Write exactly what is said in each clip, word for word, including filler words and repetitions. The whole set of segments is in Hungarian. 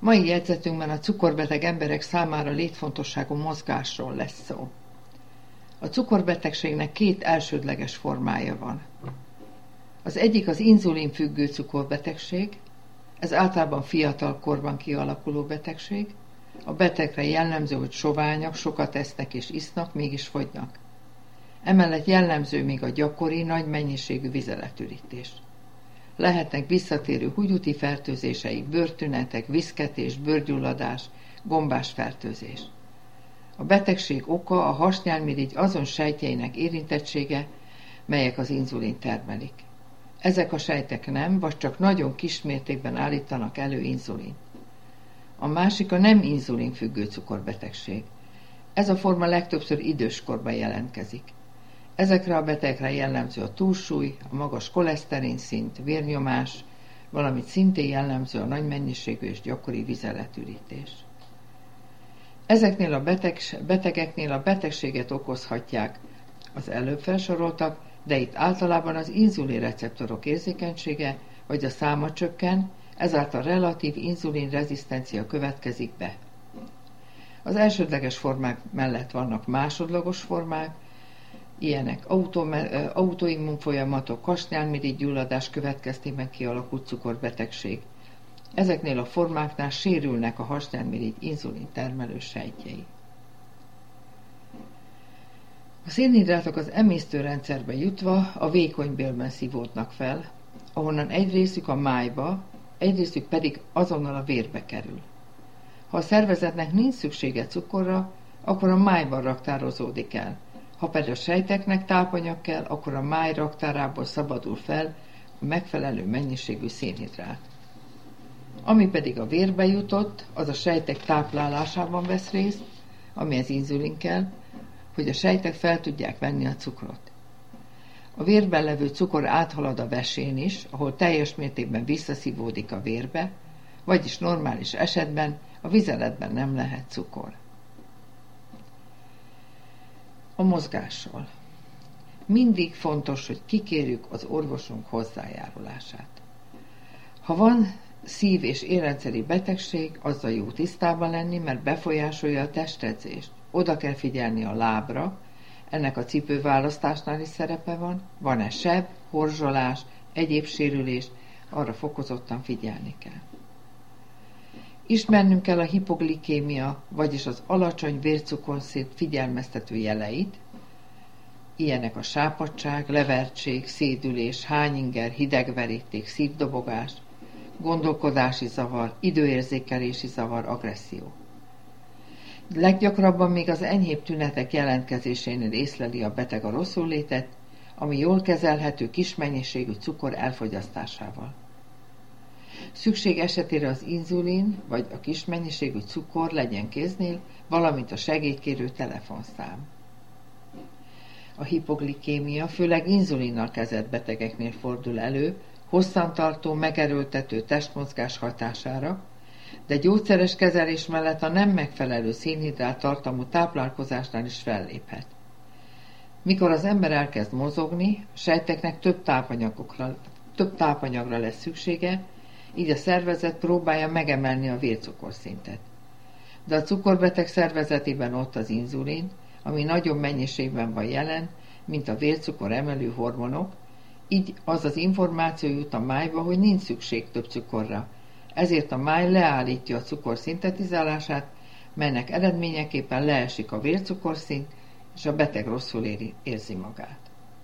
Mai jegyzetünkben a cukorbeteg emberek számára létfontosságú mozgásról lesz szó. A cukorbetegségnek két elsődleges formája van. Az egyik az inzulinfüggő cukorbetegség, ez általában fiatal korban kialakuló betegség. A betegre jellemző, hogy soványak, sokat esznek és isznak, mégis fogynak. Emellett jellemző még a gyakori, nagy mennyiségű vizeletürítés. Lehetnek visszatérő húgyúti fertőzéseik, bőrtünetek, viszketés, bőrgyulladás, gombás fertőzés. A betegség oka a hasnyálmirigy azon sejtjeinek érintettsége, melyek az inzulin termelik. Ezek a sejtek nem, vagy csak nagyon kis mértékben állítanak elő inzulint. A másik a nem inzulinfüggő cukorbetegség. Ez a forma legtöbbször időskorban jelentkezik. Ezekre a betegekre jellemző a túlsúly, a magas koleszterin szint, vérnyomás, valamint szintén jellemző a nagy mennyiségű és gyakori vizeletürítés. Ezeknél a beteg, betegeknél a betegséget okozhatják az előbb felsoroltak, de itt általában az inzulinreceptorok érzékenysége vagy a száma csökken, ezáltal relatív inzulinrezisztencia következik be. Az elsődleges formák mellett vannak másodlagos formák, ilyenek autoimmun folyamatok, hasnyálmirigy gyulladás következtében kialakult cukorbetegség. Ezeknél a formáknál sérülnek a hasnyálmirigy inzulin termelő sejtjei. A szénhidrátok az emésztőrendszerbe jutva a vékonybélben szívódnak fel, ahonnan egy részük a májba, egy részük pedig azonnal a vérbe kerül. Ha a szervezetnek nincs szüksége cukorra, akkor a májban raktározódik el. Ha pedig a sejteknek tápanyag kell, akkor a máj raktárából szabadul fel a megfelelő mennyiségű szénhidrát. Ami pedig a vérbe jutott, az a sejtek táplálásában vesz részt, amihez inzulin kell, hogy a sejtek fel tudják venni a cukrot. A vérben levő cukor áthalad a vesén is, ahol teljes mértékben visszaszívódik a vérbe, vagyis normális esetben a vizeletben nem lehet cukor. A mozgásról. Mindig fontos, hogy kikérjük az orvosunk hozzájárulását. Ha van szív- és érrendszeri betegség, azzal jó tisztában lenni, mert befolyásolja a testedzést. Oda kell figyelni a lábra, ennek a cipőválasztásnál is szerepe van, van-e seb, horzsolás, egyéb sérülés, arra fokozottan figyelni kell. Ismernünk kell a hipoglikémia, vagyis az alacsony vércukorszint figyelmeztető jeleit, ilyenek a sápadtság, levertség, szédülés, hányinger, hidegveríték, szívdobogás, gondolkodási zavar, időérzékelési zavar, agresszió. Leggyakrabban még az enyhébb tünetek jelentkezésénél észleli a beteg a rosszullétet, ami jól kezelhető kis mennyiségű cukor elfogyasztásával. Szükség esetére az inzulin vagy a kis mennyiségű cukor legyen kéznél, valamint a segélykérő telefonszám. A hipoglikémia főleg inzulinnal kezelt betegeknél fordul elő, hosszantartó, megerőltető testmozgás hatására, de gyógyszeres kezelés mellett a nem megfelelő szénhidrát tartalmú táplálkozásnál is felléphet. Mikor az ember elkezd mozogni, a sejteknek több tápanyagokra, több tápanyagra lesz szüksége, így a szervezet próbálja megemelni a vércukorszintet. De a cukorbeteg szervezetében ott az inzulin, ami nagyobb mennyiségben van jelen, mint a vércukor emelő hormonok, így az az információ jut a májba, hogy nincs szükség több cukorra. Ezért a máj leállítja a cukor szintetizálását, melynek eredményeképpen leesik a vércukorszint, és a beteg rosszul éri, érzi magát.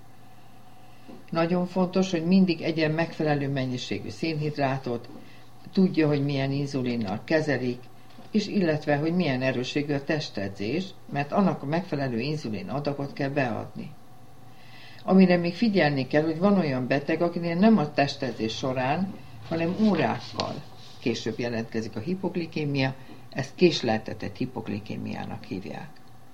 Nagyon fontos, hogy mindig egyen megfelelő mennyiségű szénhidrátot, tudja, hogy milyen inzulinnal kezelik, és illetve, hogy milyen erősségű a testedzés, mert annak a megfelelő inzulin adagot kell beadni. Amire még figyelni kell, hogy van olyan beteg, akinél nem a testedzés során, hanem órákkal később jelentkezik a hipoglikémia, ezt késleltetett hipoglikémiának hívják.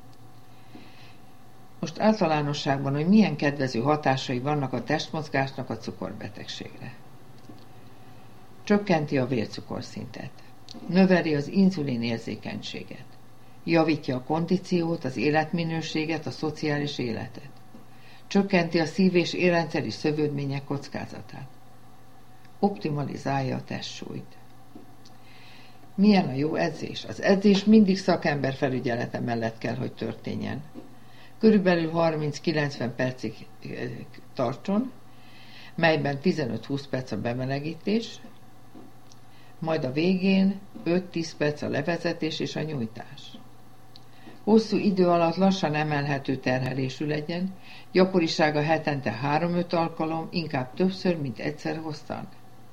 Most általánosságban, hogy milyen kedvező hatásai vannak a testmozgásnak a cukorbetegségre. Csökkenti a vércukorszintet, növeli az inzulin érzékenységet, javítja a kondíciót, az életminőséget, a szociális életet, csökkenti a szív- és érrendszeri szövődmények kockázatát, optimalizálja a testsúlyt. Milyen a jó edzés? Az edzés mindig szakember felügyelete mellett kell, hogy történjen. Körülbelül harminc-kilencven percig tartson, melyben tizenöt-húsz perc a bemelegítés, majd a végén öt-tíz perc a levezetés és a nyújtás. Hosszú idő alatt lassan emelhető terhelésű legyen, gyakorisága hetente három-öt alkalom, inkább többször, mint egyszer hosszan.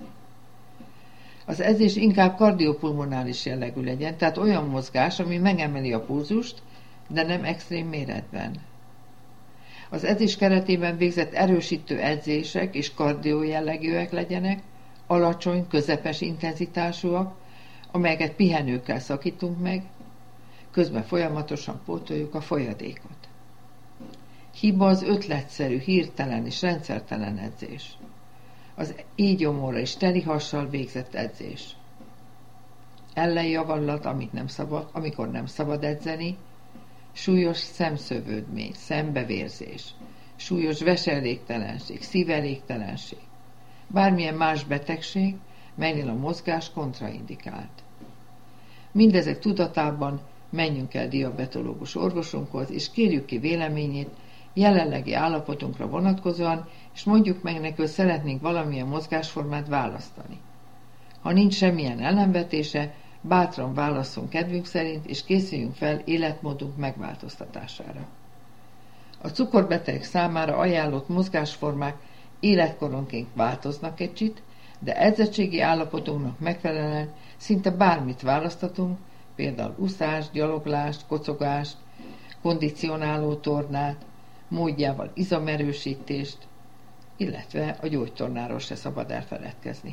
Az edzés inkább kardiopulmonális jellegű legyen, tehát olyan mozgás, ami megemeli a pulzust, de nem extrém méretben. Az edzés keretében végzett erősítő edzések és kardió jellegűek legyenek, alacsony, közepes intenzitásúak, amelyeket pihenőkkel szakítunk meg, közben folyamatosan pótoljuk a folyadékot. Hiba az ötletszerű, hirtelen és rendszertelen edzés. Az égyomorra és teli hassal végzett edzés. Ellenjavallat, amit nem szabad, amikor nem szabad edzeni, súlyos szemszövődmény, szembevérzés, súlyos veselégtelenség, szívelégtelenség, bármilyen más betegség, melynél a mozgás kontraindikált. Mindezek tudatában menjünk el diabetológus orvosunkhoz, és kérjük ki véleményét jelenlegi állapotunkra vonatkozóan, és mondjuk meg neki, hogy szeretnénk valamilyen mozgásformát választani. Ha nincs semmilyen ellenvetése, bátran válasszunk kedvünk szerint, és készüljünk fel életmódunk megváltoztatására. A cukorbetegek számára ajánlott mozgásformák életkoronként változnak egy kicsit, de edzettségi állapotunknak megfelelően szinte bármit választatunk, például úszást, gyaloglást, kocogást, kondicionáló tornát, módjával izomerősítést, illetve a gyógytornáról se szabad elfeledkezni.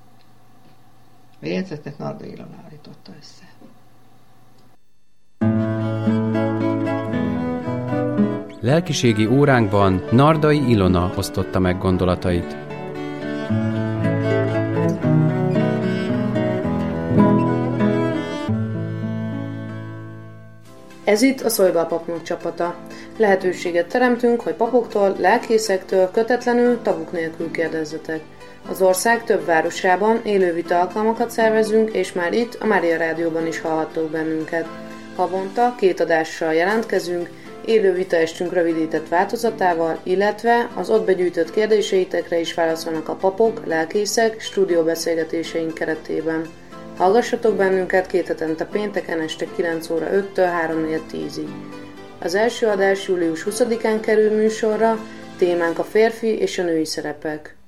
A jegyzetet Nardai Ilona állította össze. Lelkiségi óránkban Nardai Ilona osztotta meg gondolatait. Ez itt a Szolgál Papnok csapata. Lehetőséget teremtünk, hogy papoktól, lelkészektől kötetlenül, tabuk nélkül kérdezzetek. Az ország több városában élő vita alkalmakat szervezünk, és már itt a Mária Rádióban is hallhattok bennünket. Havonta két adással jelentkezünk, élő vitaestünk rövidített változatával, illetve az ott begyűjtött kérdéseitekre is válaszolnak a papok, lelkészek stúdióbeszélgetéseink keretében. Hallgassatok bennünket két hetente pénteken este kilenc óra öttől három tízig. Az első adás július huszadikán kerül műsorra, témánk a férfi és a női szerepek.